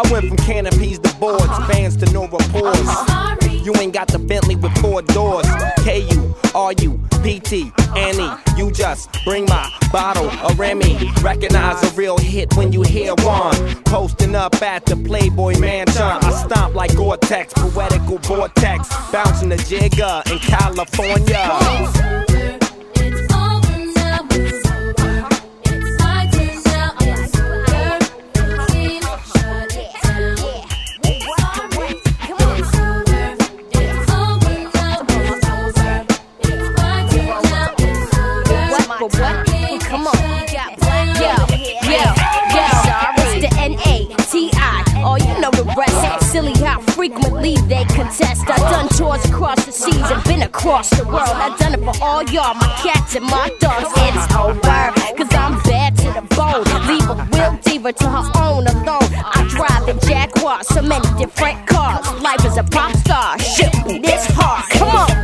I went from canopies to boards, fans to no reports. You ain't got the Bentley with 4 doors. KU, RU, PT, Annie. You just bring my bottle of Remy. Recognize a real hit when you hear one. Posting up at the Playboy Mansion. I stomp like Gore-Tex, poetical vortex. Bouncing the Jigger in California. Come on, it's the N-A-T-I. Oh, you know the rest. Silly how frequently they contest. I done tours across the seas and been across the world. I done it for all y'all, my cats and my dogs. It's over, cause I'm bad to the bone. Leave a real diva to her own alone. I drive a Jaguar, so many different cars. Life is a pop star, shit be this hard. Come on.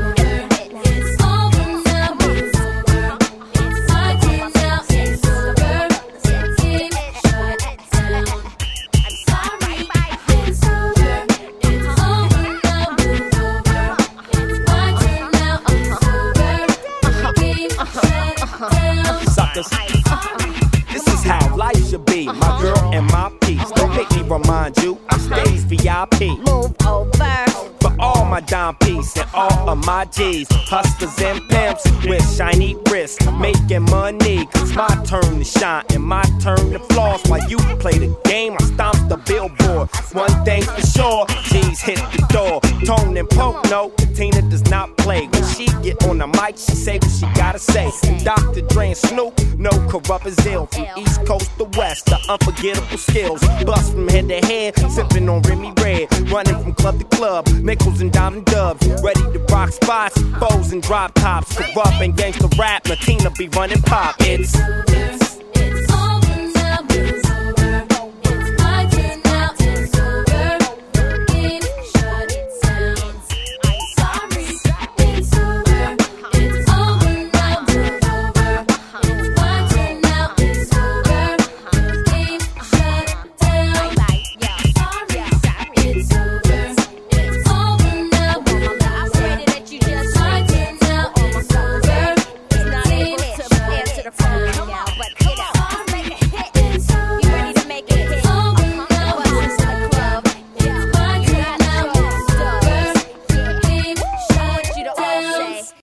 This is how life should be. My girl and my peace. Don't make me remind you, I stays VIP. Move over. For all my dime piece and all of my G's. Hustlers and pimps with shiny wrists. Making money, cause my turn to shine and my turn to floss. While you play the game, I stomp the billboard. One thing for sure, G's hit the door. Tone and Poke, no, Tina does not play. When she get on the mic, she say what she gotta say. And Dr. Dre and Snoop, no corrupt as ill. From East Coast to West, the unforgettable skills. Bust from head to head, sipping on Remy Red. Running from club to club, nickels and diamond dubs. Ready to rock spots, bows and drop tops. Corrupt and gangsta rap, Latina be running pop. It's